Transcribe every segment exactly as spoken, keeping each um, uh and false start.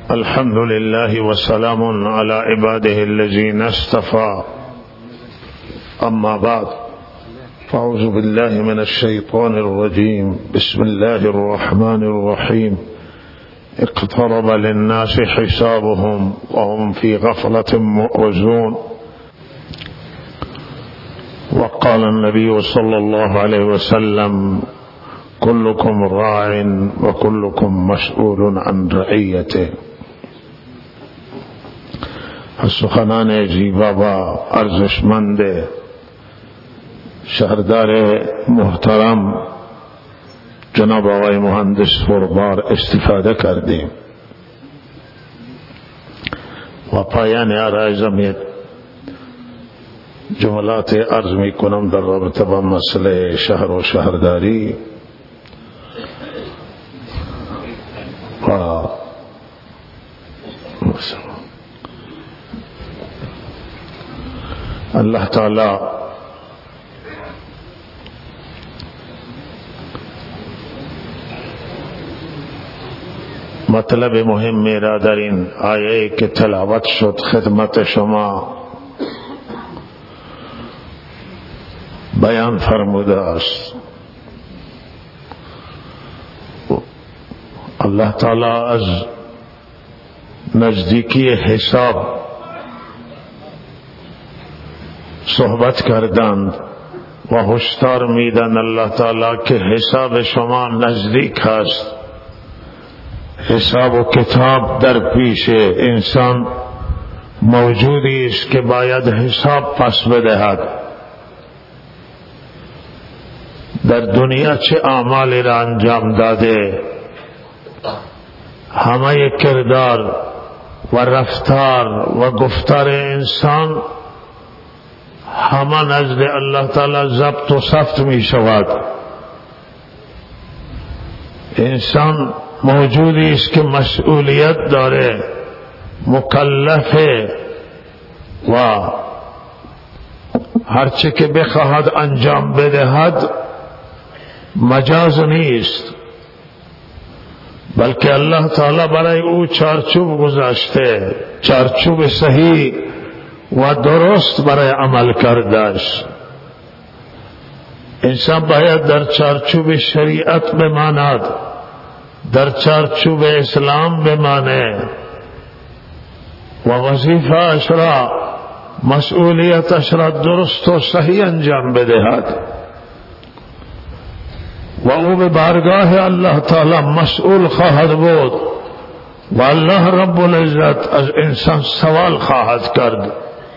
الحمد لله وسلام على عباده الذين اصطفى أما بعد فأعوذ بالله من الشيطان الرجيم بسم الله الرحمن الرحيم اقترب للناس حسابهم وهم في غفلة معرضون وقال النبي صلى الله عليه وسلم كلكم راع وكلكم مسئول عن رعیته. سخنان زیبا و ارزشمند شهردار محترم جناب آقای مهندس پربار استفاده کردیم و پایان آرایزم جملات عرض می کنم در رابطه با مسئله شهر و شهرداری و اللہ تعالی مطلب مهم میرا در این آیه که تلاوت شد خدمت شما بیان فرموده است. اللہ تعالی از نزدیکی حساب صحبت کردند و هشدار میدن الله تعالی که حساب شما نزدیک است. حساب و کتاب در پیش انسان موجودی است که باید حساب پس بدهد. در دنیا چه اعمالی را انجام داده، همه کردار و رفتار و گفتار انسان همه نزد الله تعالی ضبط و ثبت می شود. انسان موجودی است که مسئولیت داره، مکلفه و هرچه که بخواهد انجام بدهد مجاز نیست، بلکه الله تعالی برای او چارچوب گذاشته، چارچوب صحیح و درست برای عمل کردش. انسان باید در چارچوب شریعت بماند، در چارچوب اسلام بمانه و وظیفه اش را، مسئولیتش را درست و صحیح انجام بدهد و او به بارگاه الله تعالی مسئول خواهد بود و الله رب العزت از انسان سوال خواهد کرد.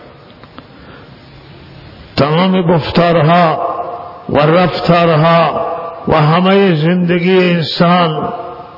تمام گفتارها و رفتارها و همه زندگی انسان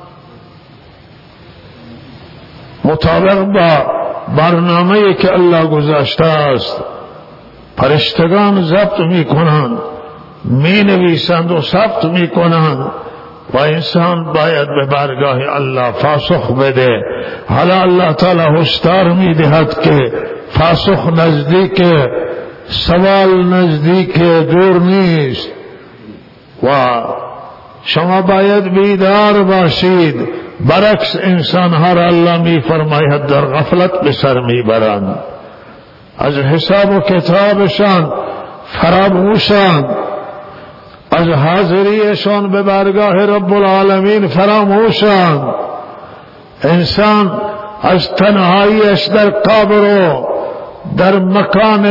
مطابق با برنامه‌ای که الله گذاشته است فرشتگان ضبط می کنند، می نویسند و ثبت می کنند و انسان باید به بارگاه الله پاسخ بده. حالا الله تعالی هشدار می دهد که پاسخ نزدیک، سوال نزدیک، دور نیست و شما باید بیدار باشید. برعکس انسانها را الله می فرماید در غفلت به سر می برند، از حساب و کتابشان فراموشند، از حاضریشان به بارگاه رب العالمین فراموشند. انسان از تنهاییش در قبر و در مکان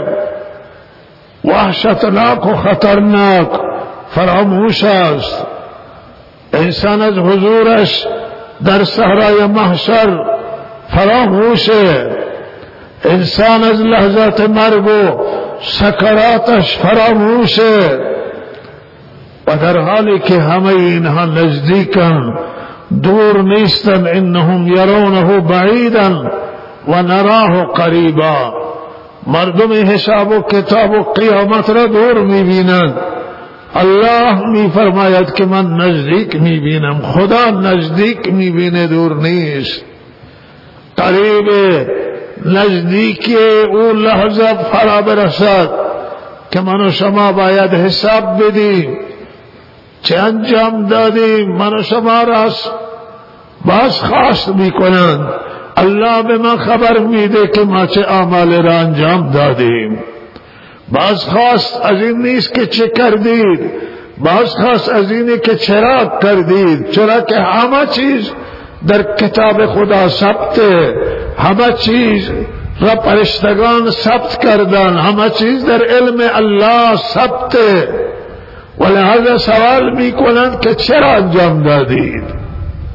وحشتناک و خطرناک فراموش است. انسان از حضورش در صحرای محشر فراموشه. انسان از لحظات مرگ و سکراتش فراموشه و در حالی که همه اینها نزدیکن، دور نیستن. انهم یرونه بعیدا و نراه قریبا. مردم حساب و کتاب و قیامت را دور میبینند، الله می فرماید که من نزدیک می بینم. خدا نزدیک می بینه، دور نیست، قریب. نزدیک او لحظه فرا برسد که من و شما باید حساب بدیم چه انجام دادیم. من و شما را باز خواست میکنند الله به من خبر میده که ما چه اعمال را انجام دادیم. باز خواست از این نیست که چه کردید، باز خواست از اینه که چرا کردید، چرا که همه چیز در کتاب خدا ثبته، همه چیز را فرشتگان ثبت کردن، همه چیز در علم الله ثبته، ولهذا سوال میکنند که چرا انجام دادید.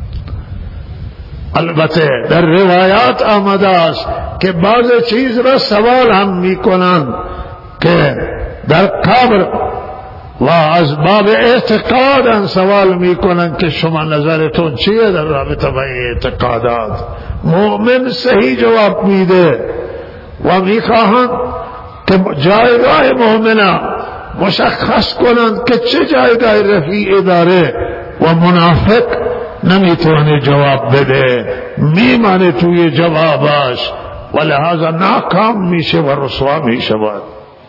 البته در روایات آمده است که بعض چیز را سوال هم میکنند که در قبر و از باب اعتقاد سوال میکنند که شما نظرتون چیه در رابطه با اعتقادات. مؤمن صحیح جواب میده و میخواهند که جایگاه مؤمنه مشخص کنند که چه جایگاه رفیع داره و منافق نمیتونه جواب بده، میمانه توی جوابش و لحاظا ناکام میشه و رسوا میشود.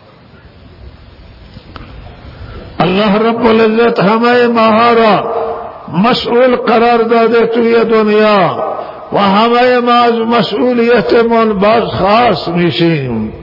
الله رب العزت همه ماها را مسئول قرار داده توی دنیا و همه ما از مسئولیتمون باز خاص میشیم.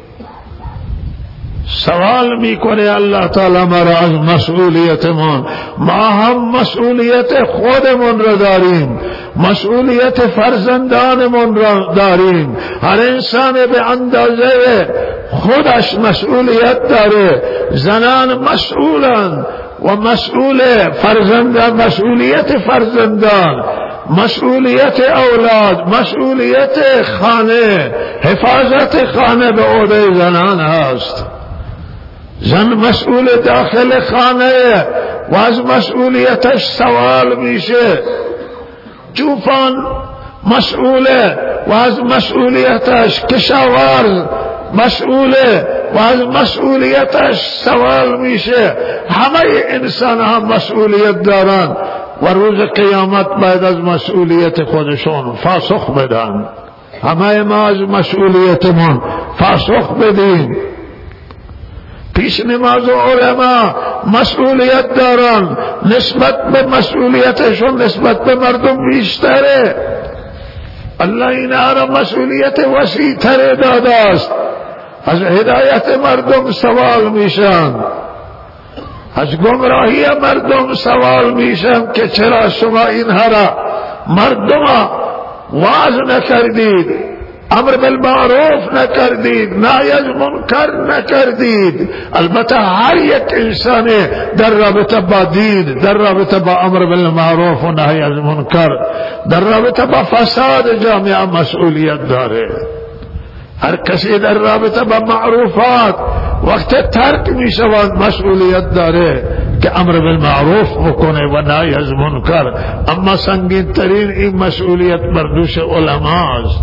سوال میکنه الله تعالی ما را از مسئولیتمون. ما هم مسئولیت خودمون را داریم، مسئولیت فرزندانمون را داریم. هر انسان به اندازه خودش مسئولیت داره. زنان مسئولن و مسئول فرزندان، مسئولیت فرزندان، مسئولیت اولاد، مسئولیت خانه، حفاظت خانه به عهده زنان هست. زن مسئول داخل خانه و از مسئولیتش سوال میشه. جوفان مسئوله و از مسئولیتش، کشاورز مسئوله و از مسئولیتش سوال میشه. همه انسان هم مسئولیت دارن و روز قیامت باید از مسئولیت خودشون پاسخ بدن. همه ما از مسئولیتمون پاسخ بدیم. پیش نماز و علما مسئولیت دارن، نسبت به مسئولیتشون نسبت به مردم بیشتره. الله اینا را مسئولیت وسیع تر داده است. از هدایت مردم سوال میشن، از گمراهی مردم سوال میشن که چرا شما اینها را مردم واعظ نکردید، امر بالمعروف نکردید، نهی از منکر نکردید. البته هر یک انسان در رابطه با دین، در رابطه با امر بالمعروف و نهی از منکر، در رابطه با فساد جامعه مسئولیت داره. هر کسی در رابطه با معروفات وقت ترک می شود مسئولیت داره که امر بالمعروف بکنه و نهی از منکر. اما سنگین ترین این مسئولیت بر دوش علماست.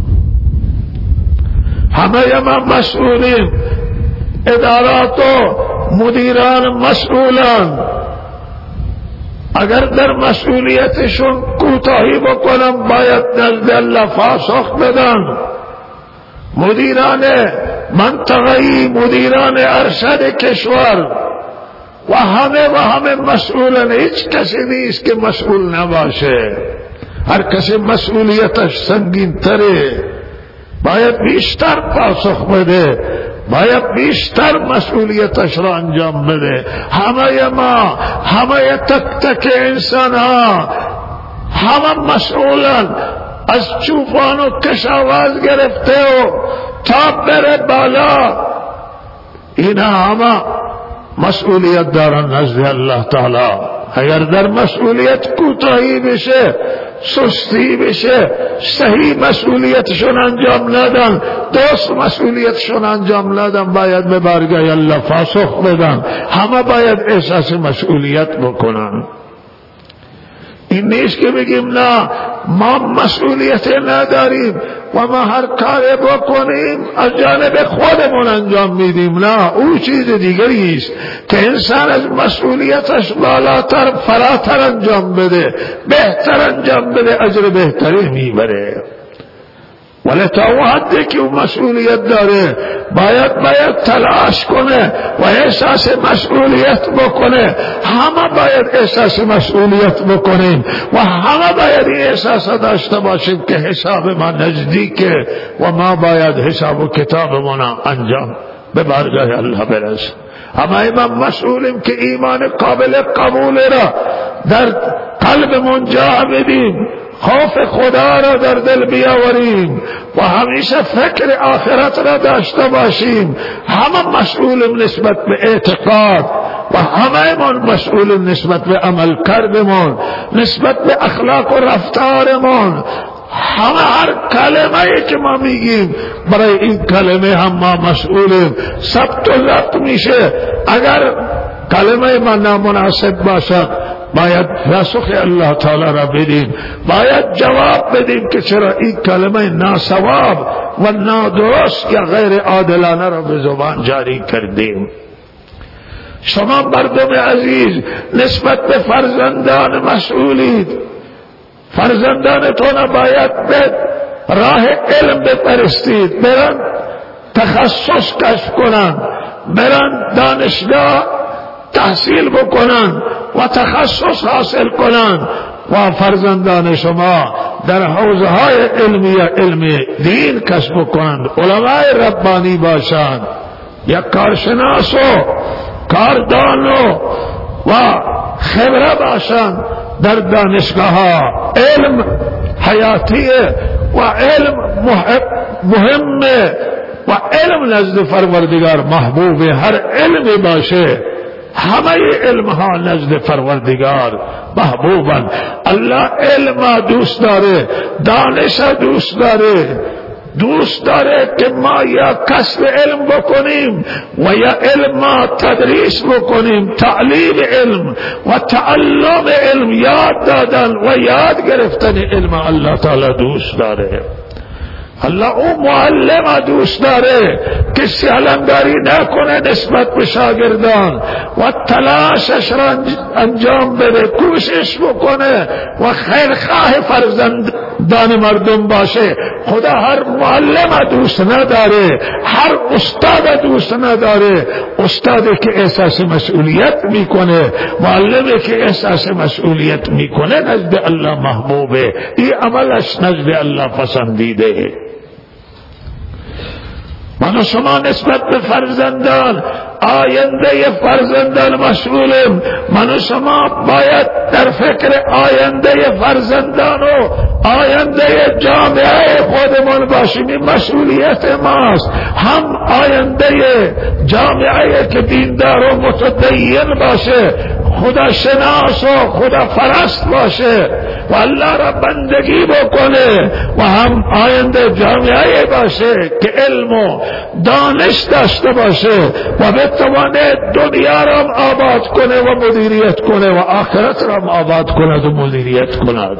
همه ما مسئولیم، ادارات و مدیران مسئولان. اگر در مسئولیتشون کوتاهی بکنن باید نزد الله پاسخ بدن. مدیران منطقه‌ای، مدیران ارشد کشور و همه و همه مسئولن. هیچ کسی نیست که مسئول نباشه. هر کسی مسئولیتش سنگین تره، باید بیشتر پاسخ بده، باید بیشتر مسئولیتش را انجام بده. همه ما، همه تک تک انسان ها همه مسئولن، از چوپان و کشاورز گرفته و تا بره بالا. اینا همه مسئولیت دارن نزد الله تعالی. اگر در مسئولیت کوتاهی بشه، سستی بشه، صحیح مسئولیتشون انجام ندن، درست مسئولیتشون انجام ندن، باید به بارگاه الله پاسخ بدن. همه باید احساس مسئولیت بکنن. این نیست که بگیم نه ما مسئولیت نداریم و ما هر کار بکنیم از جانب خودمون انجام میدیم. نه، او چیز دیگری است که انسان از مسئولیتش بالاتر، فراتر انجام بده، بهتر انجام بده، اجر بهتری میبره. ولی تا حدی که اون مسئولیت داره باید باید تلاش کنه و احساس مسئولیت بکنه. همه باید احساس مسئولیت بکنیم و همه باید این احساس داشته باشیم که حساب ما نزدیکه و ما باید حساب و کتابمون انجام به بارگاه الله برسیم. اما ما مسئولیم که ایمان قابل قبول را در قلبمون جا بدیم، خوف خدا را در دل بیاوریم و همیشه فکر آخرت را داشته باشیم. همه مسئولیم نسبت به اعتقاد و همه من مسئولیم نسبت به عمل کردمون، نسبت به اخلاق و رفتارمون. همه هر کلمه که ما میگیم برای این کلمه هم ما مسئولیم. ثبت و ضبط میشه. اگر کلمه ما نامناسب باشد باید پاسخ الله تعالی را بدیم، باید جواب بدیم که چرا این کلمه ناصواب و نادرست یا غیر عادلانه را به زبان جاری کردیم. شما مردم عزیز نسبت به فرزندان مسئولید. فرزندانتون باید به راه علم بپرستید، برن تخصص کشف کنن، برن دانشگاه تحصیل بکنن و تخصص حاصل کنن و فرزندان شما در حوزه های علمی یا علم دین کسب کنند، علماء ربانی باشند، یا کارشناس و کاردان و خبره باشند در دانشگاه ها. علم حیاتیه و علم مهمه و علم نزد پروردگار محبوبه. هر علمی باشه، همه علم ها نزد پروردگار محبوبن. الله علم دوست داره، دانش دوست داره، دوست داره که ما یا کسب علم بکنیم و یا علم تدریس بکنیم، تعلیم علم و تعلم علم، یاد دادن و یاد گرفتن علم الله تعالی دوست داره. الله او معلم دوست داره که سیالنداری نکنه نسبت به شاگردان و تلاشش را انجام بده، کوشش بکنه و خیرخواه فرزندان مردم باشه. خدا هر معلم دوست نداره، هر استاد دوست نداره. استادی که احساس مسئولیت میکنه، معلمی که احساس مسئولیت میکنه نزد الله محبوبه، این عملش نزد الله پسندیده. من و شما نسبت به فرزندان، آینده فرزندان مسئولیم. من و شما باید در فکر آینده فرزندان و آینده جامعه خودمون باشیم. این مسئولیت ماست. هم آینده جامعه که دیندار و متدین باشه، خدا شناس و خدا پرست باشه و الله را بندگی بکنه، و هم آینده جامعه باشه که علم و دانش داشته باشه و بتوانه دنیا را آباد کنه و مدیریت کنه و آخرت را آباد کند و مدیریت کند.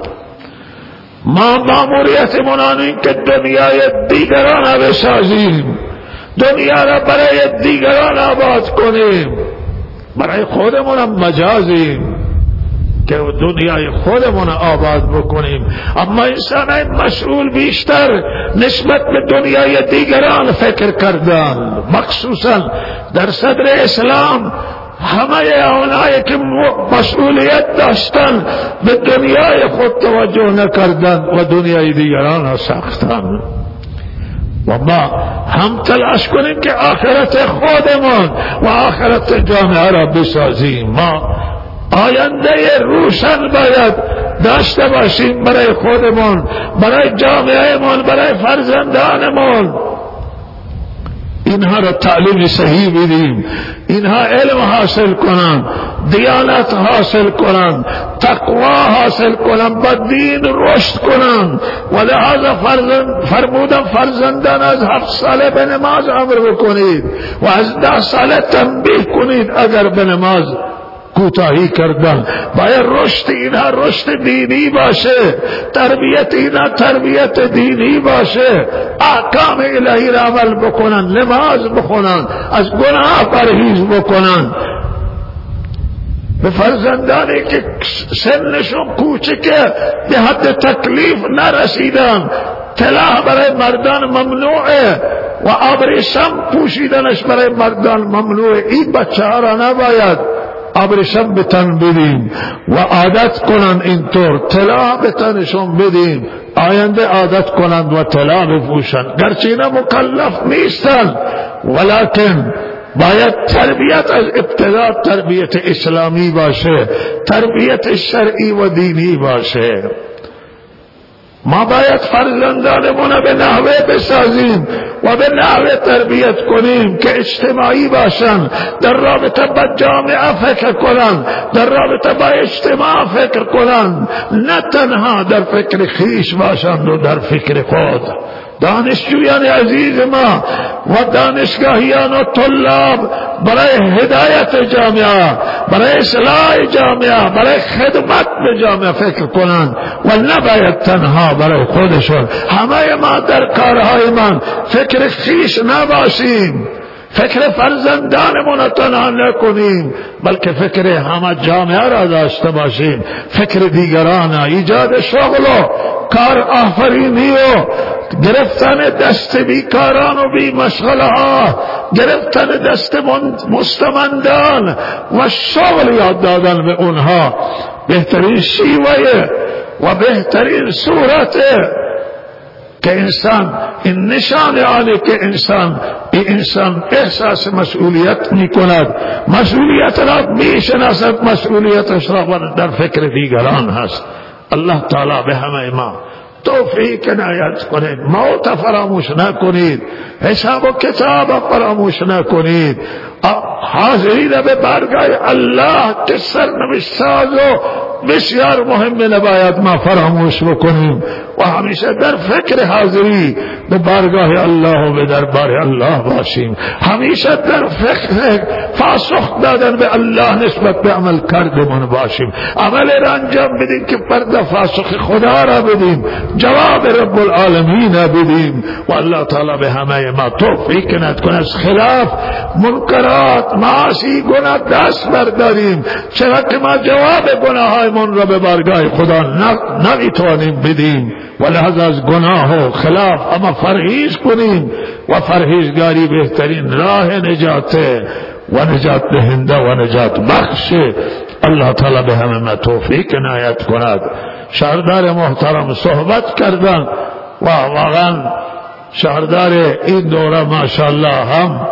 ما ماموریتمون آن که دنیای دیگران را بسازیم، دنیا را برای دیگران آباد کنیم، برای خودمون هم مجازیم که دنیای خودمون آباد بکنیم. اما انسان مسئول بیشتر نسبت به دنیای دیگران فکر کردن، مخصوصا در صدر اسلام همه اونایی که مسئولیت داشتن به دنیای خود توجه نکردن و دنیای دیگران را ساختن. و ما هم تلاش کنیم که آخرت خودمون و آخرت جامعه را بسازیم. ما آینده روشن باید داشته باشیم برای خودمون، برای جامعهمون، برای فرزندانمون. اینها را تعلیم صحیح بدیم، اینها علم حاصل کنن، دیانت حاصل کنن، تقوا حاصل کنن، با دین رشد کنن. و لحاظا فرزند فرمودن فرزندان از هفت ساله به نماز امر بکنید و از ده ساله تنبیه کنید اگر به نماز کوتاهی کردن. باید رشد اینها رشد دینی باشه، تربیت اینها تربیت دینی باشه، احکام الهی را عمل بکنن، نماز بخونن، از گناه پرهیز بکنن. به فرزندانی که سنشون کوچکه به حد تکلیف نرسیدن طلا برای مردان ممنوعه و ابریشم پوشیدنش برای مردان ممنوعه. این بچه ها را نباید ابریشم به تن بدیم و عادت کنند اینطور طلا به تنشون بدیم، آینده عادت کنند و طلا بپوشند. گرچه اینا مکلف نیستند ولکن باید تربیت از ابتدا تربیت اسلامی باشه، تربیت شرعی و دینی باشه. ما باید فرزندانمون به نحوه بسازیم و به نحوه تربیت کنیم که اجتماعی باشن، در رابطه با جامعه فکر کنن، در رابطه با اجتماع فکر کنن، نه تنها در فکر خیش باشند و در فکر خود. دانشجویان عزیز ما و دانشگاهیان و طلاب برای هدایت جامعه، برای اصلاح جامعه، برای خدمت به جامعه فکر کنند و نباید تنها برای خودشون. همه ما در کارهای من فکر خیش نباشیم، فکر فرزندانمون تنها نکنیم، بلکه فکر همه جامعه را داشته باشیم، فکر دیگران، ایجاد شغل و کار آفرینی و گرفتن دست بیکاران و بی مشغله ها، گرفتن دست مستمندان و شغل یاد دادن به اونها. بهترین شیوه و بهترین صورت که انسان این نشان آنه که انسان این انسان احساس مسئولیت می کند، مسئولیت را می شناسد، مسئولیتش را در فکر دیگران هست. الله تعالی به همه ما توفیق عنایت کنید، موت فراموش نکنید، حساب و کتاب فراموش نکنید، حاضرین به بارگاه الله که سرنوشت ساز و بسیار مهم نباید ما فراموش بکنیم و همیشه در فکر حاضری به بارگاه الله و به دربار الله باشیم، همیشه در فکر پاسخ دادن به الله نسبت به عمل کردمان باشیم، عمل را انجام بدیم که فردا پاسخ خدا را بدیم، جواب رب العالمین بدیم و الله تعالی به همه ما توفیق عنایت کند از خلاف منکرات معاصی گناه دست برداریم، چرا که ما جواب گناه‌های من را به بارگاه خدا نمیتوانیم بدیم و لحظه از گناه و خلاف اما پرهیز کنیم و پرهیزگاری بهترین راه نجات و نجات دهنده و نجات بخش. الله تعالی به همه ما توفیق عنایت کند. شهردار محترم صحبت کردن و واقعا شهردار این دوره ماشاءالله هم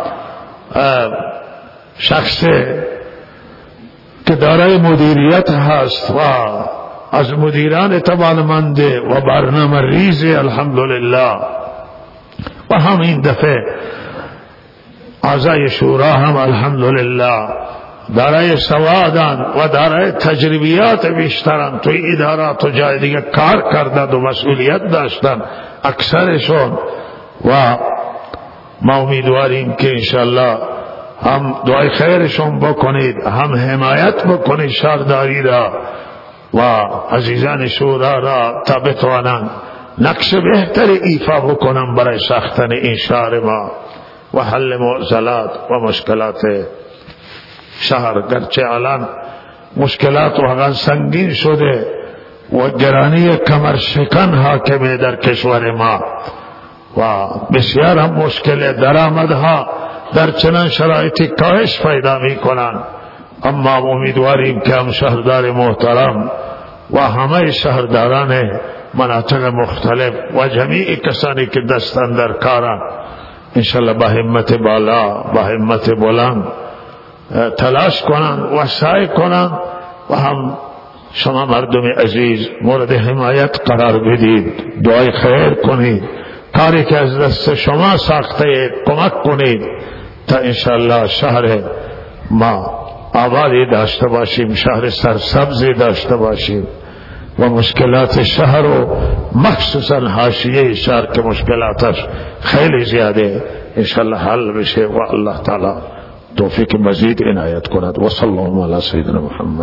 شخص که دارای مدیریت هست و از مدیران توانمند و برنامه ریز الحمدلله و هم این دفعه اعضای شورا هم الحمدلله دارای سوادان و دارای تجربیات بیشترن، توی ادارات و جای دیگه کار کردند و مسئولیت داشتن اکثرشون و ما امیدواریم که انشالله هم دعای خیرشون بکنید، هم حمایت بکنید شهرداری را و عزیزان شورا را تا بتوانند نقش بهتری ایفا بکنن برای ساختن این شهر ما و حل معضلات و مشکلات شهر. گرچه الان مشکلات واقعا سنگین شده و گرانی کمر شکن حاکمه در کشور ما و بسیار هم مشکل درآمدها در چنان شرایطی کاهش پیدا می کنند، اما امیدواریم که هم شهردار محترم و همه شهرداران مناطق مختلف و جمیع کسانی که دستن در کارند انشالله با همت بالا با همت بلند تلاش کنند و سعی کنند و هم شما مردم عزیز مورد حمایت قرار بدید، دعای خیر کنید، کاری که از دست شما ساخته کمک کنید تا انشاءالله شهر ما آبادی داشته باشیم، شهر سرسبزی داشته باشیم و مشکلات شهر و مخصوصا حاشیه شهر که مشکلاتش خیلی زیاده انشاءالله حل بشه و الله تعالی توفیق مزید عنایت کند. و صلی الله علی سیدنا محمد.